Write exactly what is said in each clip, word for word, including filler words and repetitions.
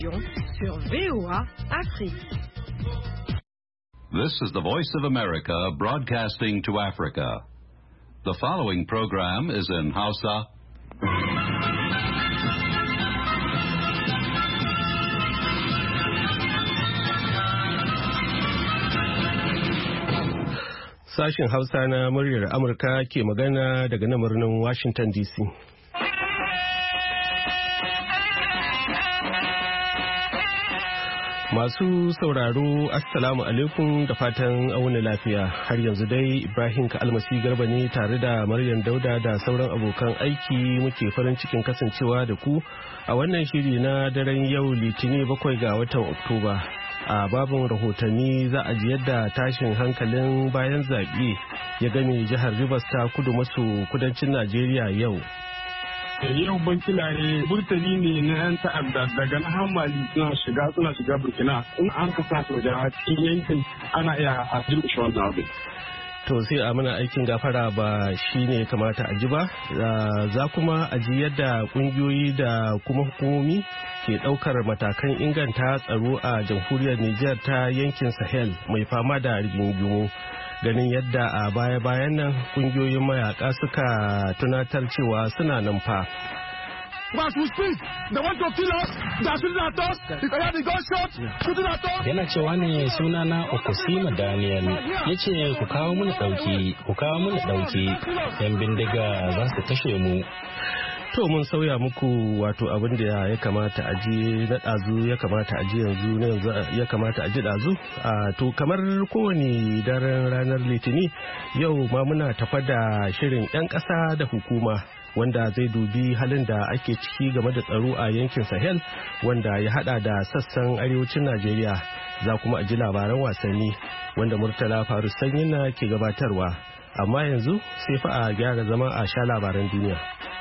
Sur V O A Afrique. This is the Voice of America broadcasting to Africa. The following program is in Hausa. Sashen Hausa na muryar Amurka ke magana daga nan birnin Washington D C. Masu sauraro, Assalamu alaikum da fatan auna lafiya. Har yanzu dai Ibrahim Ka'almasi Garba ne tare da Maryam Dauda da sauran abokan aiki muke farin cikin kasancewa da ku a wannan shiri na daren yau Litinin bakwai ga watan Oktoba. A babin rahotanni za a ji yadda tashin hankalin bayan zaɓe ya game jihar Rivers ta kudu maso kudancin Najeriya yau. Yau bankilare burtali ne na 'yan ta'adda daga na hamali suna shiga suna shiga burkina in an kasa soja cikin yankin ana iya a jirgin wannan abin. To sai a mana aikin gafara ba shi ne kamata a ji ba, za kuma a ji yadda kungiyoyi da kuma hukumomi ke daukar matakan inganta tsaro a jamhuriyar Nijar ta yankin Sahel mai fama da rigingimu. Ganin yadda a baya-bayan nan kungiyoyin mayaka suka tunatar cewa suna nan fa. Yana cewa ne sunana Okusima Daniel ya ce ku kawo mana ɗauki, ku kawo mana ɗauki, yan bindiga za su kashe mu. To mun sauya muku wato abin da ya kamata a ji na ɗazu ya kamata a ji yanzu na yanzu ya kamata a ji ɗazu. To kamar kowane daren ranar Litini yau ma muna tafa da shirin 'yan ƙasa da hukuma wanda zai dubi halin da ake ciki game da tsaro a yankin Sahel wanda ya hada da sassan arewacin Najeriya. Za kuma a ji labaran wasanni wanda Murtala Faru Sanyina ke gabatarwa. Amma yanzu sai fa a gyara zama a sha labaran duniya.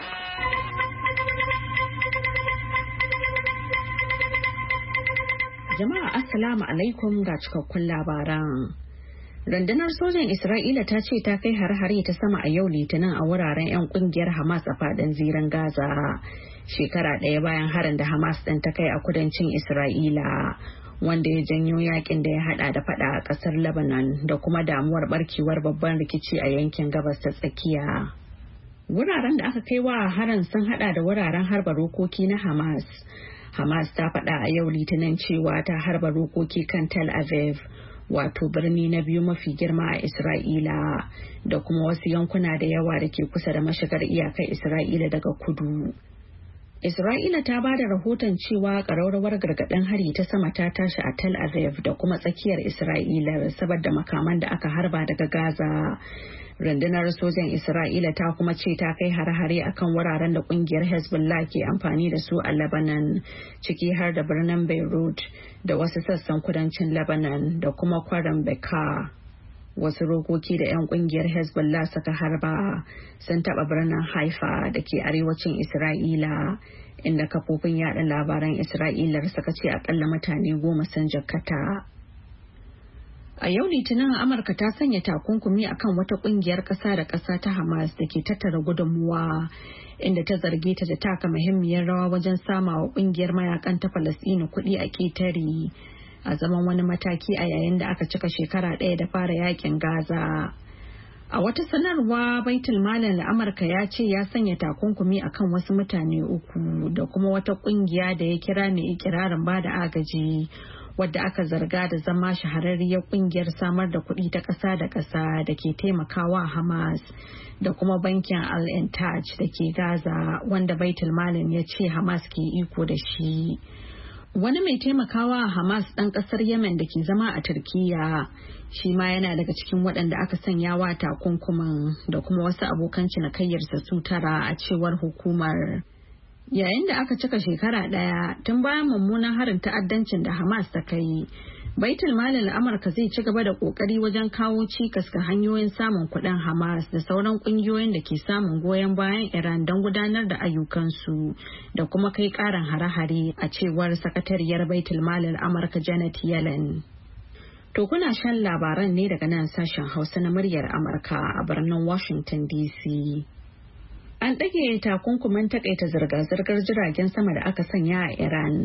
Jama'a Assalamu alaikum ga cikakkun labaran. Rundunar sojan Isra'ila ta ce ta kai har-hare ta sama a yau Litinin a wuraren 'yan kungiyar Hamas a fadin zirin Gaza. Shekara ɗaya bayan harin da Hamas ɗin ta kai a kudancin Isra'ila, wanda ya janyo yakin da ya hada da fada a ƙasar Lebanon da kuma damuwar barkewar babban rikici a yankin gabas ta tsakiya. Wuraren da aka kai wa harin sun hada da wuraren harba rokoki na Hamas. Hamas ta faɗa a yau Litinin cewa ta harba rokoki kan Tel Aviv, wato birni na biyu mafi girma a Isra'ila, da kuma wasu yankuna da yawa da ke kusa da mashigar iyakar Isra'ila daga kudu. Isra'ila ta ba da rahoton cewa ƙararrawar gargaɗin hari ta sama ta tashi a Tel Aviv da kuma tsakiyar Isra'ila saboda makaman da aka harba daga Gaza. Rundunar sojan Isra'ila ta kuma ce ta kai hare-hare akan wuraren da kungiyar Hezbollah ke amfani da su a Lebanon, ciki har da birnin Beirut da wasu sassan kudancin Lebanon da kuma kwarin Bekaa. Wasu rokoki da 'yan kungiyar Hezbollah suka harba sun taɓa birnin Haifa da ke arewacin Isra'ila, inda kafofin yada labaran Isra'ilar suka ce akalla mutane goma sun jikkata. A yau Litinin Amurka ta sanya takunkumi akan wata kungiyar ƙasa da ƙasa ta Hamas da ke tattara gudunmuwa, inda ta zarge ta da taka muhimmiyar rawa wajen samawa kungiyar mayakan ta Falasɗinu kuɗi a ƙetare, a zaman wani mataki a yayin da aka cika shekara ɗaya da fara yakin Gaza. A wata sanarwa, Baitul Malin Amurka ya ce ya sanya takunkumi akan wasu mutane uku da kuma wata kungiya da ya kira mai ikirarin bada agaji, wadda aka zarga da zama shahararriyar kungiyar samar da kuɗi ta ƙasa da ƙasa da ke taimakawa Hamas, da kuma bankin Al-Intaj da ke Gaza, wanda Baitul Malin ya ce Hamas ke iko da shi. Wani mai taimakawa Hamas ɗan ƙasar Yemen da ke zama a Turkiyya shi ma yana daga cikin waɗanda aka sanya wa takunkumin, da kuma wasu abokan cinikayyarsa su tara, a cewar hukumar. Yayin da aka cika shekara ɗaya tun bayan mummunan harin ta'addancin da Hamas ta kai, Baitul Malin Amurka zai ci gaba da kokari wajen kawo cikas ga hanyoyin samun kuɗin Hamas da sauran ƙungiyoyin da ke samun goyon bayan Iran don gudanar da ayyukansu, da kuma kai ƙarin hare-hare, a cewar sakatariyar Baitul Malin Amurka Janet Yellen. To kuna shan labaran ne daga nan sashen Hausa na muryar Amurka a birnin Washington D C. An ɗage takunkumin takaita zirga-zirgar jiragen sama da aka sanya a Iran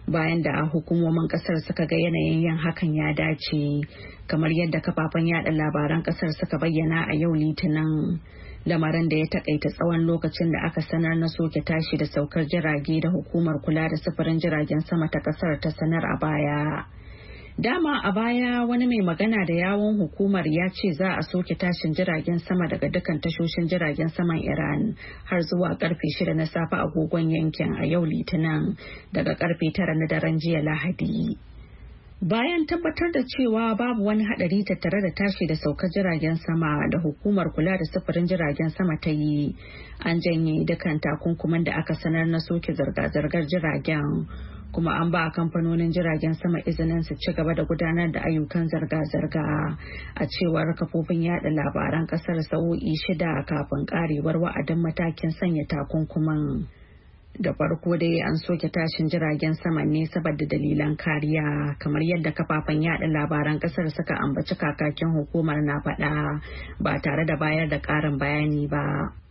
bayan da hukumomin kasar suka ga yanayin yin hakan ya dace, kamar yadda kafafen yada labaran kasar suka bayyana a yau Litinin, lamarin da ya takaita tsawon lokacin da aka sanar na soke tashi da saukar jirage da hukumar kula da sufurin jiragen sama ta kasar ta sanar a baya. Dama a baya wani mai magana da yawon hukumar ya ce za a soke tashin jiragen sama daga dukkan tashoshin jiragen saman Iran har zuwa karfe shida na safe agogon yankin a yau Litinin daga karfe tara na daren jiya Lahadi. Bayan tabbatar da cewa babu wani hadari tattare da tashi da saukar jiragen sama da hukumar kula da sufurin jiragen sama ta yi, an janye dukkan takunkuman da aka sanar na soke zirga-zirgar jiragen, kuma an ba kamfanonin jiragen sama izinin su ci gaba da gudanar da ayyukan zirga-zirga, a cewar kafofin yada labaran kasar sa'o'i shida kafin karewar wa'adin matakin sanya takunkuman. Da farko dai an soke tashin jiragen sama ne saboda dalilan kariya, kamar yadda kafafen yada labaran kasar suka ambaci kakakin hukumar na faɗa ba tare da bayar da ƙarin bayani ba.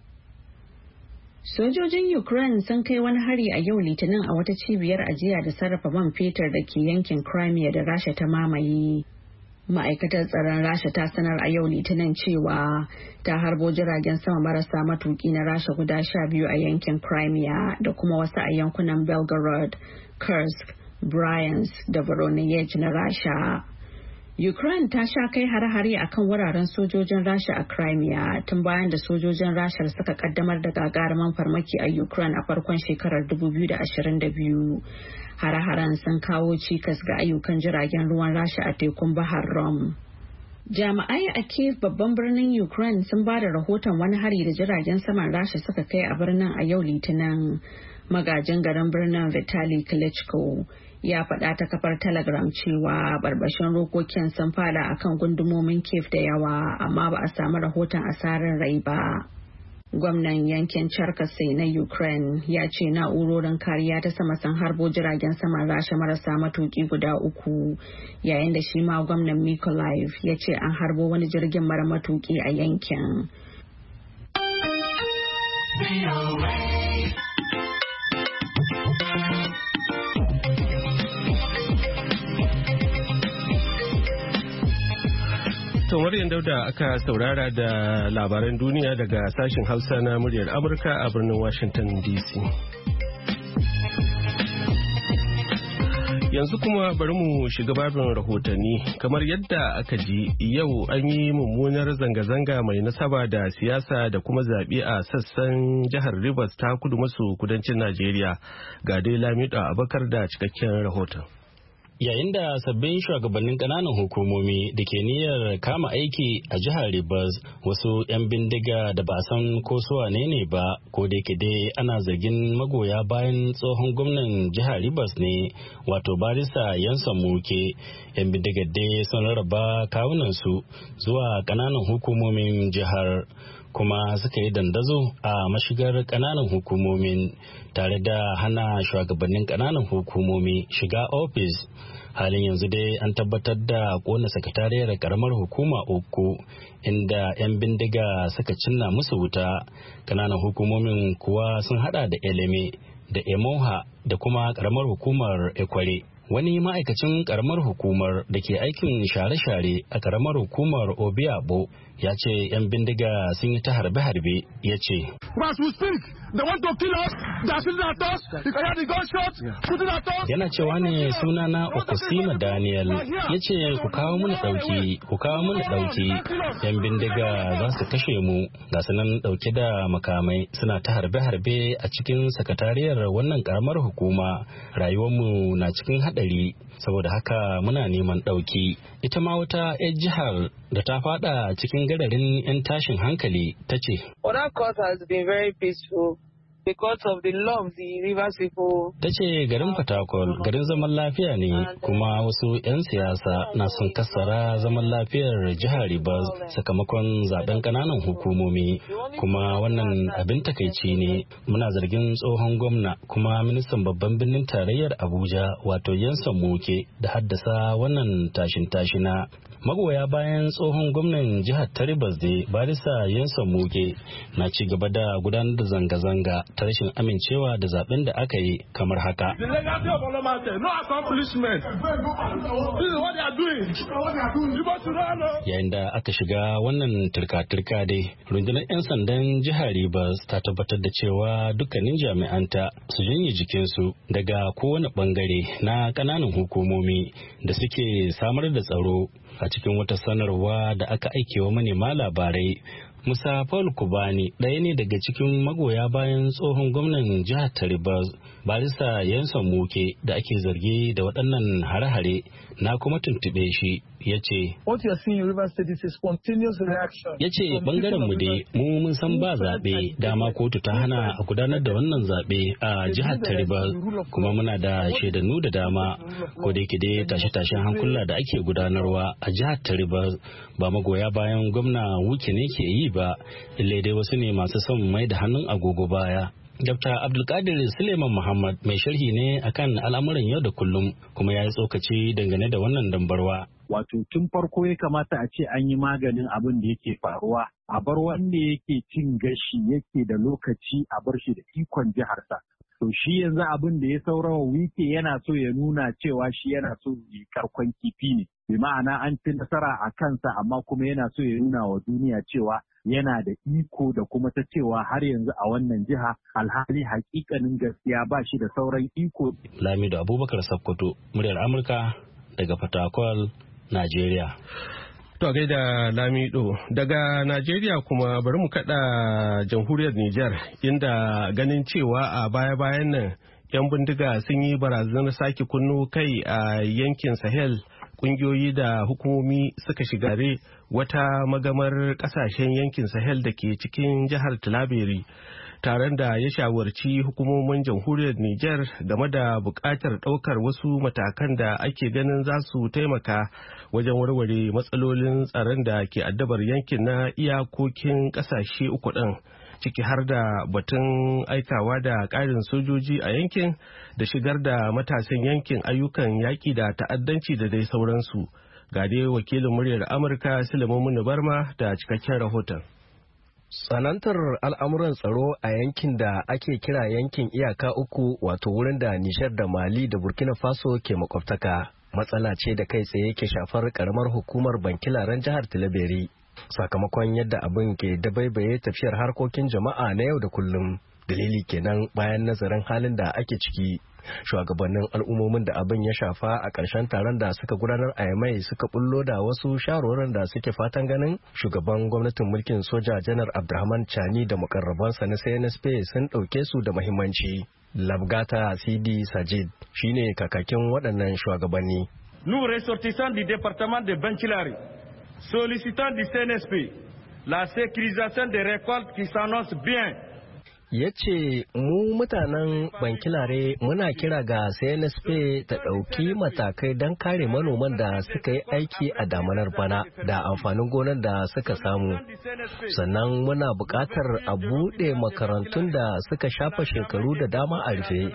Sojojin Ukraine sun kai wani hari a yau Litinin a wata cibiyar ajiya da sarrafa man fetur da ke yankin Crimea da Rasha ta mamaye. Ma'aikatar tsaron Rasha ta sanar a yau Litinin cewa ta harbo jiragen sama marasa matuki na Rasha guda sha biyu a yankin Crimea da kuma wasu a yankunan Belgorod, Kursk, Bryansk da Voronezh na Rasha. Ukraine ta sha kai hare-hare a kan wuraren sojojin Rasha a Crimea tun bayan da sojojin Rasha suka kaddamar da gagarumin farmaki a Ukraine a farkon shekarar dubu biyu da ashirin da biyu. Hare-haren sun kawo cikas ga ayyukan jiragen ruwan Rasha a tekun Bahar Rum. Jami'ai a Kyiv, babban birnin Ukraine, sun ba da rahoton wani hari da jiragen saman Rasha suka kai a birnin a yau Litinin. Magajin garin birnin Vitaly Klitschko ya faɗa ta kafar Telegram cewa barbashin rokokin sun fada akan gundumomin Kyiv da yawa, amma ba a samu rahoton asarar rai ba. Gwamnan yankin Cherkasy na Ukraine ya ce na'urorin kariya ta sama sun harbo jiragen saman Rasha marasa matuki guda uku, yayin da shi ma gwamnan Mykolaiv ya ce an harbo wani jirgin mara matuki a yankin. To Maryam Dauda aka saurara da labaran duniya daga sashen Hausa na muryar Amurka a birnin Washington D C. Yanzu kuma bari mu shiga babin rahotanni. Kamar yadda aka ji yau an yi mummunar zanga-zanga mai nasaba da siyasa da kuma zaɓe a sassan jihar Rivers ta kudu maso kudancin Najeriya. Ga dai Lamido Abubakar da cikakken rahoton. Yayin da sabbin shugabannin ƙananan hukumomi da ke niyyar kama aiki a jihar Rivers, wasu 'yan bindiga da ba san ko su wane ne ba, ko da yake dai ana zargin magoya bayan tsohon gwamnan jihar Rivers ne, wato barista Yansan Muke. 'Yan bindigar dai sun rarraba kawunansu zuwa ƙananan hukumomin jihar, kuma suka yi dandazo a mashigar ƙananan hukumomin tare da hana shugabannin ƙananan hukumomi shiga ofis. Halin yanzu dai an tabbatar da kona sakatariyar karamar hukuma uku, inda 'yan bindiga suka cinna musu wuta. Ƙananan hukumomin kuwa sun hada da Eleme da Emoha da kuma karamar hukumar Ekware. Wani ma'aikacin karamar hukumar da ke aikin share-share a karamar hukumar Obiabo ya ce 'yan bindiga sun yi ta harbe-harbe. Ya ce, yana cewa ne sunana Okusima Daniel, ya ce ku kawo mana ɗauki, ku kawo mana ɗauki, 'yan bindiga za su kashe mu. Ga su nan ɗauke da makamai suna ta harbe-harbe a cikin sakatariyar wannan karamar hukuma. Rayuwarmu na cikin haɗari, saboda haka muna neman ɗauki. Ita ma wata 'yar jihar da ta fada cikin gararin 'yan tashin hankali ta ce, because of the love the Rivers people. Ta ce garin Fatakwal garin zaman lafiya ne, kuma wasu 'yan siyasa na son kassara zaman lafiyar jihar Rivers sakamakon zaben kananan hukumomi, kuma wannan abin takaici ne. Muna zargin tsohon gwamna kuma ministan babban birnin tarayyar Abuja wato Yansan Muke da haddasa wannan tashin tashina. Magoya bayan tsohon gwamnan jihar ta Rivers da Barista Nyesom Muke na ci gaba da gudanar da zanga-zanga ta rashin amincewa da zaben da aka yi kamar haka. Yayin da aka shiga wannan turka-turka dai, rundunar 'yan sandan jihar Rivers ta tabbatar da cewa dukkanin jami'anta su janye jikinsu daga kowane bangare na ƙananan hukumomi da suke samar da tsaro. A cikin wata sanarwa da aka aikewa manema labarai, Musa Paul Kubani ɗaya ne daga cikin magoya bayan tsohon gwamnan jihar ta Rivers, Barista Nyesom Muke da ake zargi da waɗannan hare-hare, na kuma tuntuɓe shi ya ce ya ce bangaren mu dai mu mun san ba zaɓe, dama kotu ta hana a gudanar da wannan zaɓe a jihar ta Rivers, kuma muna da shaidannu da dama, ko da yake dai tashe-tashen hankula da ake gudanarwa a jihar ta Rivers ba magoya bayan gwamna Wuke ne ke yi ba, ille dai wasu ne masu son mai da hannun agogo baya. Dokta Abdulkadir Suleiman Muhammad mai sharhi ne akan al'amuran yau da kullum, kuma ya yi tsokaci dangane da wannan dambarwa. Wato tun farko ya kamata a ce an yi maganin abin da yake faruwa, a bar wanda yake cin gashi yake da lokaci a bar shi da ikon jiharsa. To shi yanzu abin da ya saurawa Wike yana so ya nuna cewa shi yana so yi karkon kifi ne. Bi ma'ana an ci nasara a kansa amma kuma yana so ya nuna wa duniya cewa yana da iko da kuma ta cewa har yanzu a wannan jiha alhali hakikanin gaskiya ba shi da sauran iko. Lamido Abubakar Sakkwato, muryar Amurka daga Fatakwal, Najeriya. To a gaida Lamido, daga Najeriya kuma bari mu kada jamhuriyar Nijar, inda ganin cewa a baya-bayan nan 'yan bindiga sun yi barazanar sake kunno kai a yankin Sahel, kungiyoyi da hukumomi suka shigare wata magamar kasashen yankin Sahel da ke cikin jihar Tilaberi, taron da ya shawarci hukumomin jamhuriyar Nijar game da buƙatar ɗaukar wasu matakan da ake ganin za su taimaka wajen warware matsalolin tsaron da ke addabar yankin na iyakokin ƙasashe uku ɗin, ciki har da batun aikawa da ƙarin sojoji a yankin da shigar da matasan yankin ayyukan yaƙi da ta'addanci da dai sauransu. Ga dai wakilin muryar Amurka Sulaiman Barma da cikakken rahoton. Tsanantar al'amuran tsaro a yankin da ake kira yankin iyaka uku, wato wurin da Nijar da Mali da Burkina Faso ke makwabtaka, matsala ce da kai tsaye ke shafar karamar hukumar Bankilaren jihar Tilaberi, sakamakon yadda abin ke dabaibaye tafiyar harkokin jama'a na yau da kullum. Dalili kenan bayan nazarin halin da ake ciki, shugabannin al'ummomin da abin ya shafa a ƙarshen taron da suka gudanar a Yamai suka bullo da wasu shawarwarin da suke fatan ganin shugaban gwamnatin mulkin soja Janar Abdurrahman Chani da mukarrabansa na C N S P sun ɗauke su da muhimmanci. Labgata Sidi Sajid shine kakakin waɗannan shugabanni. Nous ressortissants du département de Bankilare, sollicitant du C N S P la sécurisation des récoltes qui s'annonce bien. Ya ce mu mutanen Bankilare muna kira ga C N S P ta ɗauki matakai don kare manoman da suka yi aiki a damanar bana da amfanin gonar da suka samu. Sannan muna buƙatar a buɗe makarantun da suka shafa shekaru da dama a rufe.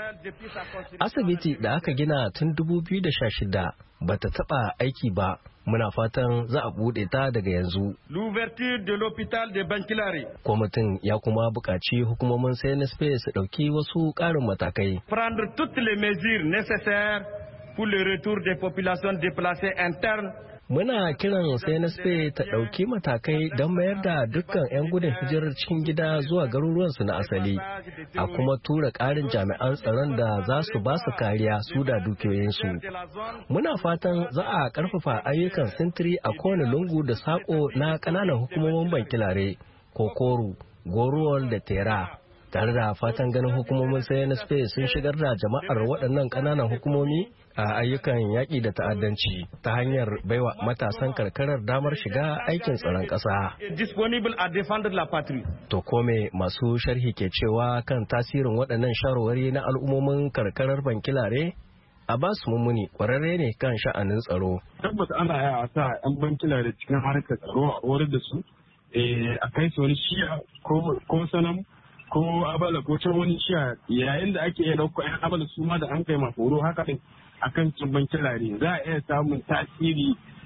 Asibiti da aka gina tun dubu biyu da sha shida bata taɓa aiki ba. Muna fatan za a buɗe ta daga yanzu. L'ouverture de l'hôpital de Bankilare. Kwamitin ya kuma buƙaci hukumomin C N S P su ɗauki wasu ƙarin matakai. Prendre toutes les mesures nécessaires pour le retour des populations déplacées internes. Muna kiran C N S P ta ɗauki matakai don mayar da dukkan 'yan gudun hijirar cikin gida zuwa garuruwansu na asali, a kuma tura ƙarin jami'an tsaron da za su ba su kariya su da dukiyoyinsu. Muna fatan za a ƙarfafa ayyukan sintiri a kowane lungu da saƙo na ƙananan hukumomin Bankilare, Kokoru, Goruwal da Tera, tare da fatan ganin hukumomin C N S P sun shigar da jama'ar waɗannan ƙananan hukumomi a ayyukan yaƙi da ta'addanci ta hanyar baiwa matasan karkarar damar shiga aikin tsaron ƙasa. To kome masu sharhi ke cewa kan tasirin waɗannan shawarwari na al'ummomin karkarar Bankilare? Abbas Mummuni ƙwararre ne kan sha'anin tsaro. Tabbas ana yaya sa 'yan Bankilare cikin harkar tsaro a horar da su a kai su wani shiya ko sanam ko abala ko can wani shiya, yayin da ake iya ɗauko 'yan abala su ma da an kai ma horo haka ɗin a kan cin Bankilare za a iya samun tasiri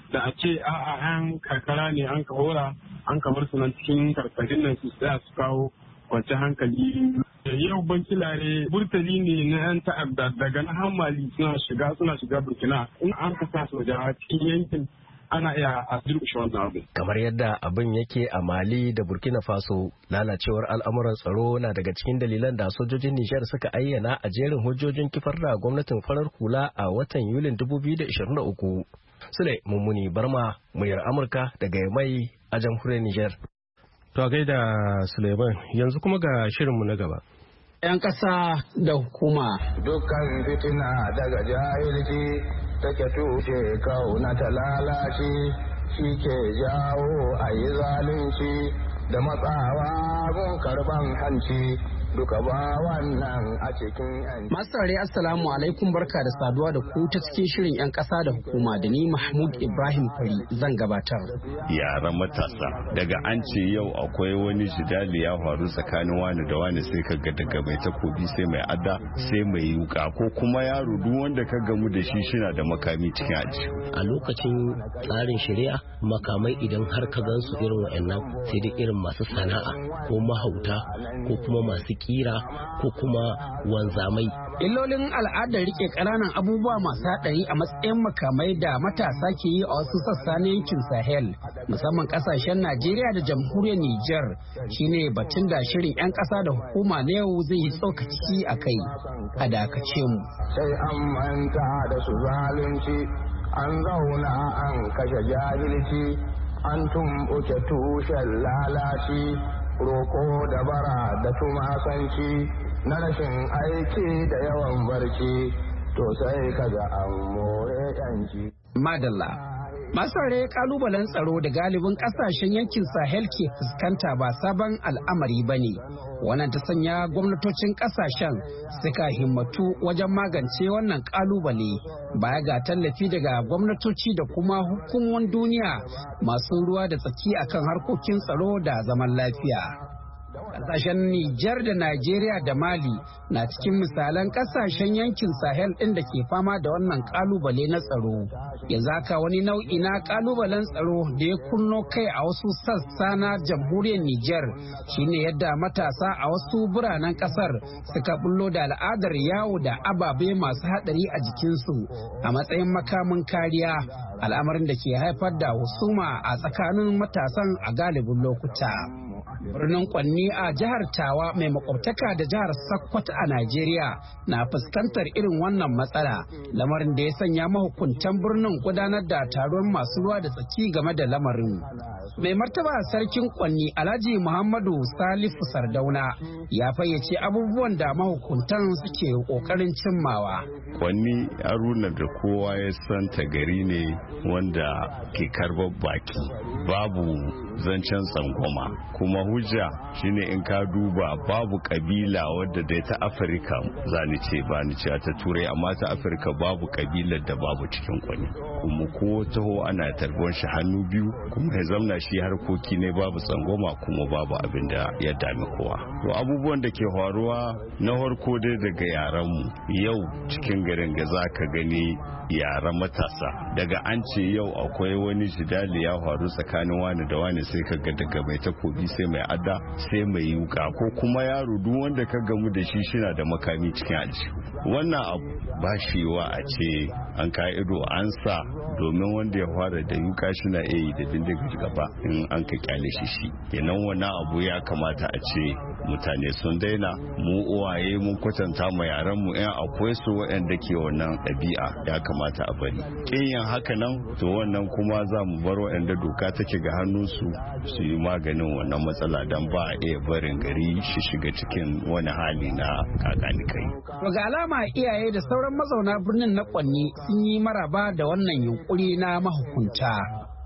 da a ce a'a an karkara ne an ka hora an kamar su nan cikin karkarin nan su tsaya su kawo kwanci hankali. Yau bankilare burtali ne na 'yan ta'adda daga na hammali suna shiga suna shiga burkina in an kasa soja cikin yankin ana iya a durkushe wannan abu. Kamar yadda abin yake a Mali da Burkina Faso, lalacewar al'amuran tsaro na daga cikin dalilan da sojojin Nijar suka ayyana a jerin hujjojin kifar da gwamnatin farar hula a watan Yulin dubu biyu da ishirin da uku. Sule Mummuni Barma, muryar Amurka daga Yamai a jamhuriyar Nijar. To a gaida Suleiman, yanzu kuma ga shirinmu na gaba. 'Yan ƙasa da hukuma. Dukkan fitina daga jahilci take tushe kauna ta lalace, shi ke jawo a yi zalunci da matsawa gun karban hanci. Duka ba wannan a cikin 'yan. Masu saurare assalamu alaikum, barka da saduwa da ku ta cikin shirin 'yan ƙasa da hukuma da ni Mahmud Ibrahim Kwari zan gabatar. Yaran matasa daga an ce yau akwai wani jidali ya faru tsakanin wani da wani sai ka ga daga mai takobi sai mai adda sai mai yuka ko kuma yaro duk wanda ka gamu da shi shina da makami cikin aji. A lokacin tsarin shari'a makamai idan har ka gansu irin wa'annan sai dai irin masu sana'a ko mahauta ko kuma masu kira ko kuma wanzamai. Illolin al'adar rike ƙananan abubuwa masu haɗari a matsayin makamai da matasa ke yi a wasu sassa na yankin Sahel, musamman ƙasashen Najeriya da jamhuriyar Nijar, shine batun da shirin 'yan ƙasa da hukuma na yau zai yi tsokaci a kai. A dakace mu. Sai an manta da su zalunci, an zauna an kashe jahilci, an tumɓuke tushen lalaci. Roko da bara da tumasanci na rashin aiki da yawan barci, to sai kaga an more yanci. Madalla. Masare kalubalen tsaro da galibin kasashen yankin Sahel ke fuskanta ba sabon al'amari ba ne. Wannan ta sanya gwamnatocin kasashen suka himmatu wajen magance wannan kalubale baya ga tallafi daga gwamnatoci da kuma hukumomin duniya masu ruwa da tsaki akan harkokin tsaro da zaman lafiya. Kasashen Nijar da Najeriya da Mali na cikin misalan kasashen yankin Sahel ɗin da ke fama da wannan kalubale na tsaro. Yanzu haka wani nau'i na kalubalen tsaro da ya kunno kai a wasu sassa na jamhuriyar Nijar shine yadda matasa a wasu biranen kasar suka bullo da al'adar yawo da ababe masu hadari a jikinsu a matsayin makamin kariya, al'amarin da ke haifar da husuma a tsakanin matasan a galibin lokuta. Birnin Kwanni a jihar Tawa mai makwabtaka da jihar Sokoto a Najeriya na fuskantar irin wannan matsala, lamarin da ya sanya mahukuntan birnin gudanar da taron masu ruwa da tsaki game da lamarin. Mai martaba sarkin Kwanni Alhaji Muhammadu Salifu Sardauna ya fayyace abubuwan da mahukuntan suke kokarin cimmawa. Kwanni Haruna da kowa ya san ta gari ne wanda ke karbar baki, babu zancen tsangwama, kuma hujja shine in ka duba babu kabila wadda dai ta Afirka zani ce ba ni ce ta Turai, amma ta Afirka babu kabilar da babu cikin Kwanni, kuma ko taho ana tarbon shi hannu biyu, kuma ya zamna shi harkoki ne babu tsangwama kuma babu abin da ya dami kowa. To abubuwan da ke faruwa na farko dai daga yaran mu yau cikin garin ga zaka gani yaran matasa daga an ce yau akwai wani jidali ya faru tsakanin wani da wani sai ka ga daga mai takobi sai mai adda sai mai yuka ko kuma yaro duk wanda ka gamu da shi shina da makami cikin aljihu. Wannan abu ba shi wa a ce an ka ido an sa domin wanda ya fara da yuka shina iya yi da bindiga gaba in an ka kyale shi shi. Kenan wannan abu ya kamata a ce mutane sun daina, mu uwaye mun kwatanta ma yaran mu in akwai su waɗanda ke wannan ɗabi'a ya kamata a bari. Kinyan haka nan to wannan kuma za mu bar waɗanda doka take ga hannunsu su yi maganin wannan matsala don ba a iya barin gari shi shiga cikin wani hali na kakani kai. Ga alama iyaye da sauran mazauna birnin na Kwanni sun yi maraba da wannan yunkuri na mahukunta.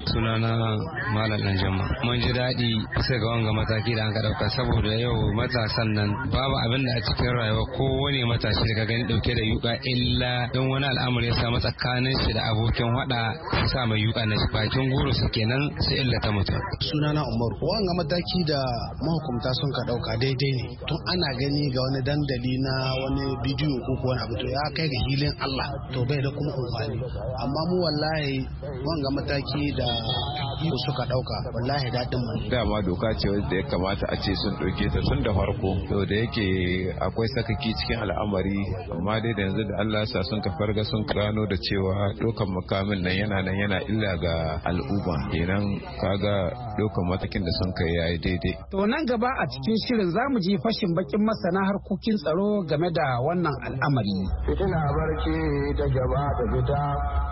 Sunana Malam Dan Jamba. Mun ji daɗi sai ga wanga mataki da an ka ɗauka saboda yau matasan nan babu abin da a cikin rayuwa ko wani matashi da ka gani ɗauke da yuka illa don wani al'amari ya samu tsakanin shi da abokin hada su sa mai yuka na bakin goro su kenan sai illa ta mutum. Sunana Umaru. Wanga mataki da mahukumta sun ka ɗauka daidai ne tun ana gani ga wani dandali na wani bidiyo ko wani abu to ya kai ga hilin Allah to bai da kuma amfani amma mu wallahi wanga mataki da iko suka dauka wallahi dadin mu dama doka ce wanda ya kamata a ce sun dauke ta tun da farko to da yake akwai sakaki cikin al'amari amma dai da yanzu da Allah sa sun ka farga sun gano da cewa dokan makamin nan yana nan yana illa ga al'umma kenan kaga dokan matakin da sun kai yayi daidai. To nan gaba a cikin shirin zamu ji fashin bakin masana harkokin tsaro game da wannan al'amari. Fitina barci ta gaba ta fita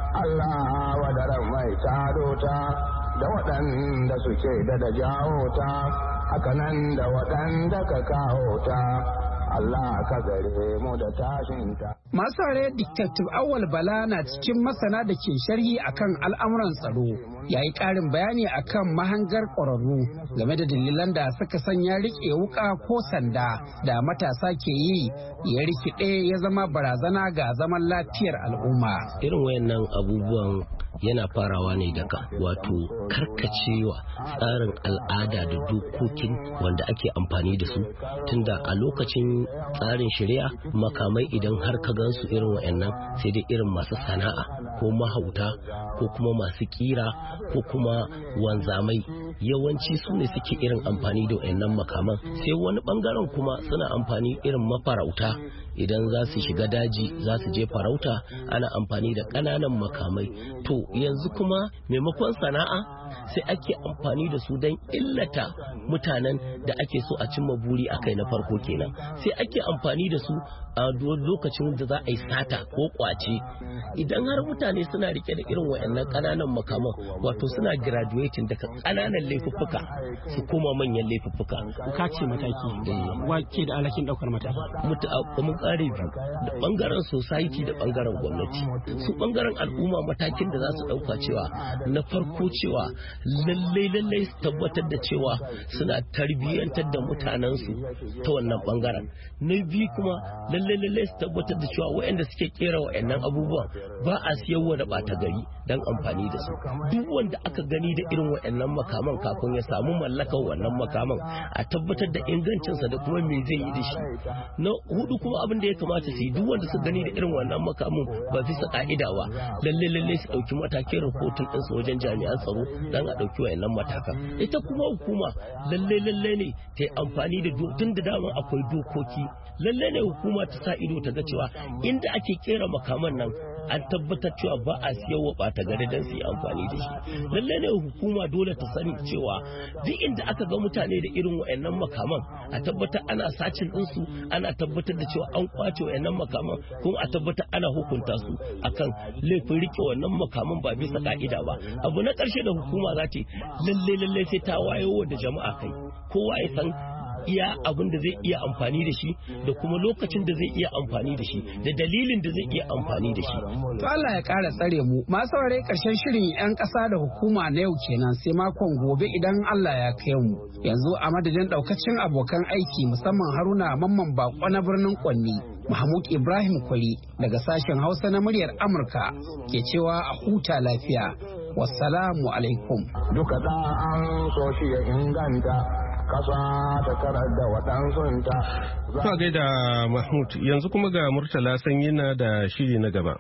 Allah wadaran mai tado ta da waɗanda suke da da jawo ta hakanan da waɗanda ka kawo ta Allah ka gare mu da tashinta. Masu hare Detective Awal Bala na cikin masana da ke sharhi akan al'amuran tsaro ya yi ƙarin bayani akan mahangar ƙwararru game da dalilan da suka sanya riƙe wuƙa ko sanda da matasa ke yi ya rikide ya zama barazana ga zaman lafiyar al'umma. Irin wayannan abubuwan yana farawa ne daga wato karkacewa tsarin al'ada da dokokin wanda ake amfani da su tunda a lokacin tsarin shari'a makamai idan har ka gansu irin wayannan sai dai irin masu sana'a ko mahauta ko kuma masu kira ko kuma wanzamai yawanci su ne suke irin amfani da wayannan makaman sai wani bangaren kuma suna amfani irin mafarauta idan za su shiga daji za su je farauta ana amfani da ƙananan makamai to yanzu kuma maimakon sana'a sai ake amfani da su don illata mutanen da ake so a cimma buri a kai na farko kenan sai ake amfani da su a lokacin da za a yi sata ko kwace idan har mutane suna rike da irin wayannan ƙananan makaman wato suna graduating daga ƙananan laifuffuka su koma manyan laifuffuka ka ce mataki wa ke da alhakin daukar mataki mun kare biyu da bangaren society da bangaren gwamnati su bangaren al'umma matakin da za su dauka cewa na farko cewa lallai lallai su tabbatar da cewa suna tarbiyyantar da mutanensu ta wannan bangaren na biyu kuma lallai lallai su tabbatar da cewa waɗanda suke kera waɗannan abubuwan ba a siyarwa da ɓata gari don amfani da su duk wanda aka gani da irin waɗannan makaman kafin ya samu mallakar wannan makaman a tabbatar da ingancinsa da kuma me zai yi da shi na hudu kuma abin da ya kamata su yi duk wanda su gani da irin wannan makamin ba bisa ka'ida ba lalle lalle su dauki matakin rahoton din su wajen jami'an tsaro dan a dauki wayannan matakan ita kuma hukuma lalle lalle ne ta yi amfani da tun da dama akwai dokoki lalle ne hukuma ta sa ido ta ga cewa inda ake kera makaman nan an tabbatar cewa ba a siyar wa bata gari dan su yi amfani da shi lalle ne hukuma dole ta sani cewa duk inda aka ga mutane da irin wayannan makaman a tabbatar ana sacin din su ana tabbatar da cewa an kwace wayannan makaman kuma a tabbatar ana hukunta su akan laifin rike wannan makaman ba bisa ka'ida ba abu na karshe da hukuma za ta lalle lalle sai ta wayo da jama'a kai kowa ya san iya abin da zai iya amfani da shi da kuma lokacin da zai iya amfani da shi da dalilin da zai iya amfani da shi. To Allah ya ƙara tsare mu masu saurare ƙarshen shirin 'yan ƙasa da hukuma na yau kenan sai makon gobe idan Allah ya kai mu. Yanzu a madadin ɗaukacin abokan aiki musamman Haruna Mamman Bako na birnin Kwanni. Mahmud Ibrahim Kwari daga sashen Hausa na muryar Amurka ke cewa a huta lafiya. Wassalamu alaikum. Duka da an so shi ya inganta kasa ta tarar da waɗansunta. Ta gaida Mahmud yanzu kuma ga Murtala Sanyina da shiri na gaba.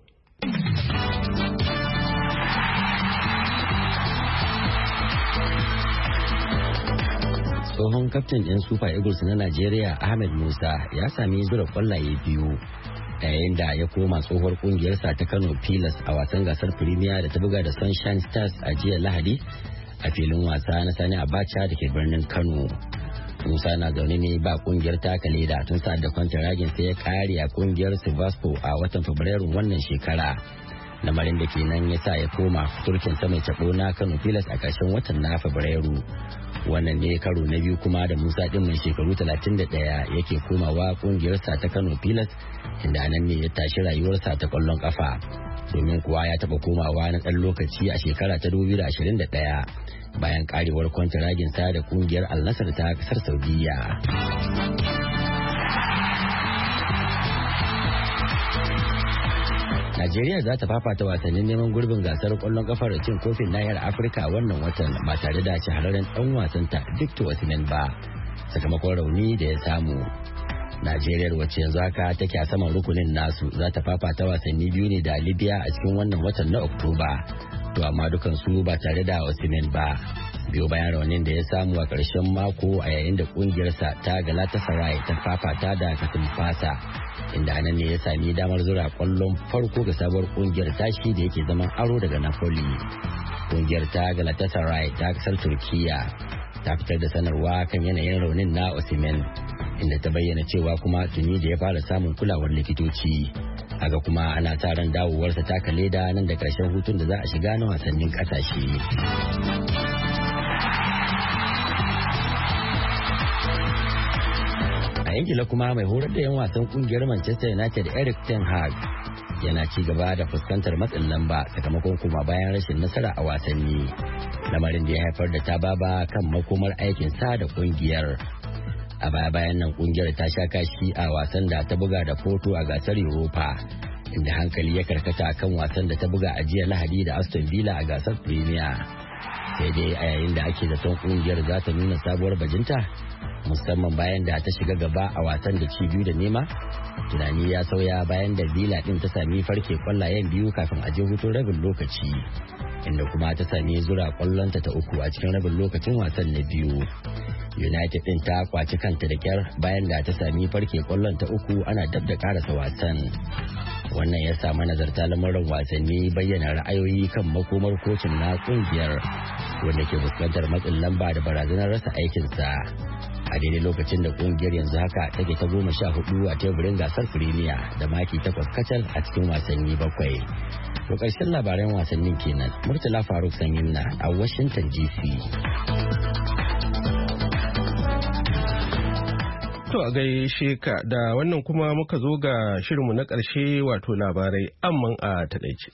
Tsohon kaftin ɗin Super Eagles na Najeriya Ahmed Musa ya sami zura kwallaye biyu yayin da ya koma tsohuwar kungiyarsa ta Kano Pilas a wasan gasar Premier da ta buga da Sunshine Stars a jiya Lahadi a filin wasa na Sani Abacha da ke birnin Kano. Musa na zaune ne ba kungiyar taka leda tun sa da kwantaragin sai ya kare a kungiyar Sivaspo a watan Fabrairu wannan shekara. Lamarin da kenan ya sa ya koma turkin sa mai tabo na Kano Pilas a ƙarshen watan na Fabrairu. Wannan ne karo na biyu kuma da Musa din mai shekaru talatin da ɗaya yake komawa kungiyarsa ta Kano Pilas inda nan ne ya tashi rayuwarsa ta kwallon kafa. domin kuwa ya taɓa komawa na ɗan lokaci a shekara ta dubu biyu da ashirin da ɗaya bayan karewar kwantaragin sa da kungiyar Al Nassr ta kasar Saudiya. Najeriya za ta fafata wasannin neman gurbin gasar kwallon kafar cin kofin nahiyar Afirka wannan watan ba tare da shahararren dan wasanta Victor Osimhen ba sakamakon rauni da ya samu. Najeriya wacce yanzu haka take a saman rukunin nasu za ta fafata wasanni biyu ne da Libya a cikin wannan watan na Oktoba. To amma dukansu ba tare da Osimhen ba. Biyo bayan raunin da ya samu a ƙarshen mako a yayin da ƙungiyarsa ta Galatasaray ta fafata da Kasimpasa, inda nan ne ya sami damar zura ƙwallon farko ga sabuwar ƙungiyar tashi da yake zaman aro daga Napoli. Ƙungiyar ta Galatasaray ta ƙasar Turkiya ta fitar da sanarwa kan yanayin raunin na Osimhen, inda ta bayyana cewa kuma tuni da ya fara samun kulawar likitoci. Haka kuma ana sa ran dawowarsa taka leda nan da ƙarshen hutun da za a shiga na wasannin ƙasashe. A Ingila kuma mai horar da 'yan wasan kungiyar Manchester United Erik ten Hag yana ci gaba da fuskantar matsin lamba sakamakon kuma bayan rashin nasara a wasanni, lamarin da ya haifar da tababa kan makomar aikin sa da kungiyar. A baya bayan nan kungiyar ta sha kashi a wasan da ta buga da Porto a gasar Europa, inda hankali ya karkata kan wasan da ta buga a jiya Lahadi da Aston Villa a gasar Premier. Sai dai a yayin da ake zaton kungiyar za ta nuna sabuwar bajinta, musamman bayan da ta shiga gaba a wasan da ci biyu da nema, tunani ya sauya bayan da Villa din ta sami farke kwallayen biyu kafin a je hutun rabin lokaci, inda kuma ta sami zura kwallonta ta uku a cikin rabin lokacin wasan na biyu. United din ta kwaci kanta da kyar bayan da ta sami farke kwallon ta uku ana dab da karasa wasan. Wannan ya sa manazarta lamuran wasanni bayyana ra'ayoyi kan makomar kocin na kungiyar, wanda ke fuskantar matsin lamba da barazanar rasa aikinsa a daidai lokacin da kungiyar yanzu haka take ta goma sha hudu a teburin gasar Premier da maki takwas kacal a cikin wasanni bakwai. To ƙarshen labaran wasannin kenan. Murtala Faruk Sanyinna a Washington D C. To a gaishe ka da wannan kuma muka zo ga shirinmu na ƙarshe wato labarai amman a taɗaice.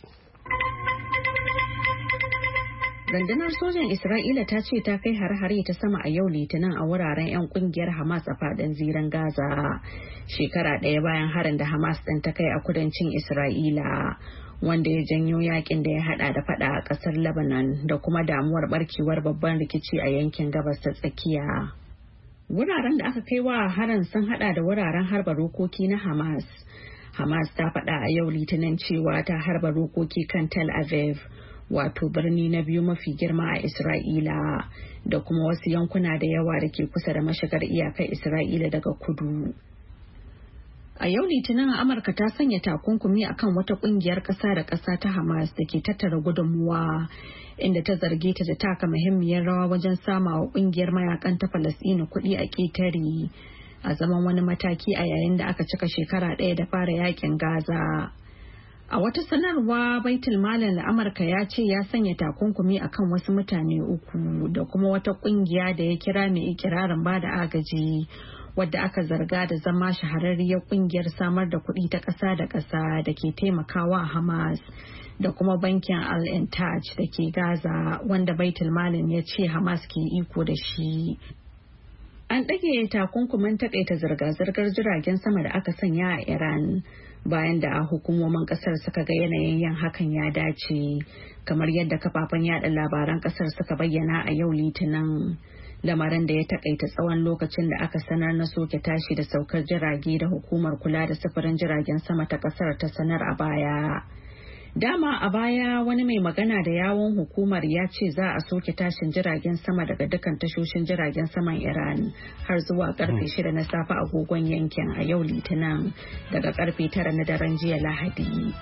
Rundunar sojan Isra'ila ta ce ta kai har-hare ta sama a yau Litinin a wuraren 'yan kungiyar Hamas a fadin zirin Gaza. Shekara ɗaya bayan harin da Hamas ɗin ta kai a kudancin Isra'ila, wanda ya janyo yakin da ya hada da fada a ƙasar Lebanon da kuma damuwar barkewar babban rikici a yankin gabas ta tsakiya. Wuraren da aka kai wa harin sun hada da wuraren harba rokoki na Hamas. Hamas ta faɗa a yau Litinin cewa ta harba rokoki kan Tel Aviv, wato birni na biyu mafi girma a Isra'ila, da kuma wasu yankuna da yawa da ke kusa da mashigar iyakar Isra'ila daga kudu. A yau Litinin Amurka ta sanya takunkumi akan wata kungiyar ƙasa da ƙasa ta Hamas da ke tattara gudunmuwa, inda ta zarge ta da taka muhimmiyar rawa wajen samawa kungiyar mayakan ta Falasɗinu kuɗi a ƙetare, a zaman wani mataki a yayin da aka cika shekara ɗaya da fara yakin Gaza. A wata sanarwa, Baitul Malin da Amurka ya ce ya sanya takunkumi akan wasu mutane uku da kuma wata kungiya da ya kira mai ikirarin bada agaji, wadda aka zarga da zama shahararriyar kungiyar samar da kuɗi ta ƙasa da ƙasa da ke taimakawa Hamas, da kuma bankin Al-Intaj da ke Gaza, wanda Baitul Malin ya ce Hamas ke iko da shi. An ɗage takunkumin taƙaita zirga-zirgar jiragen sama da aka sanya a Iran bayan da hukumomin ƙasar suka ga yanayin yin hakan ya dace, kamar yadda kafafen yada labaran ƙasar suka bayyana a yau Litinin. Lamarin da ya takaita tsawon lokacin da aka sanar na soke tashi da saukar jirage da hukumar kula da sufurin jiragen sama ta kasar ta sanar a baya. Dama a baya wani mai magana da yawon hukumar ya ce za a soke tashin jiragen sama daga dukkan tashoshin jiragen saman Iran har zuwa karfe shida na safe agogon yankin a yau Litinin, daga karfe tara na daren jiya Lahadi.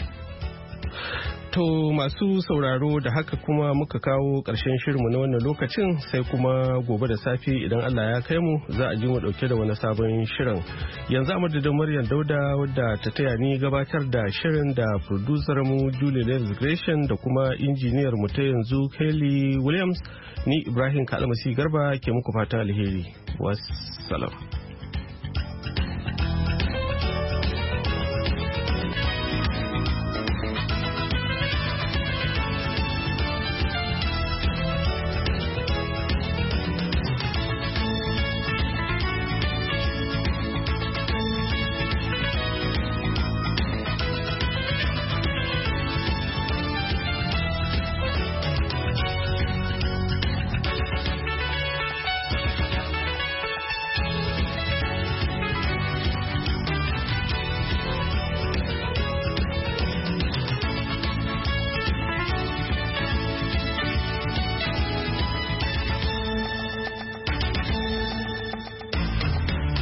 To masu sauraro da haka kuma muka kawo ƙarshen shirinmu na wannan lokacin, sai kuma gobe da safe idan Allah ya kai mu za a ji mu ɗauke da wani sabon shirin. Yanzu a madadin Maryam Dauda wadda ta taya ni gabatar da shirin, da producer mu Julie Lenz Gresham da kuma injiniyar mu ta yanzu Kelly Williams, ni Ibrahim Kalmasi Garba ke muku fata alheri. Wassalam.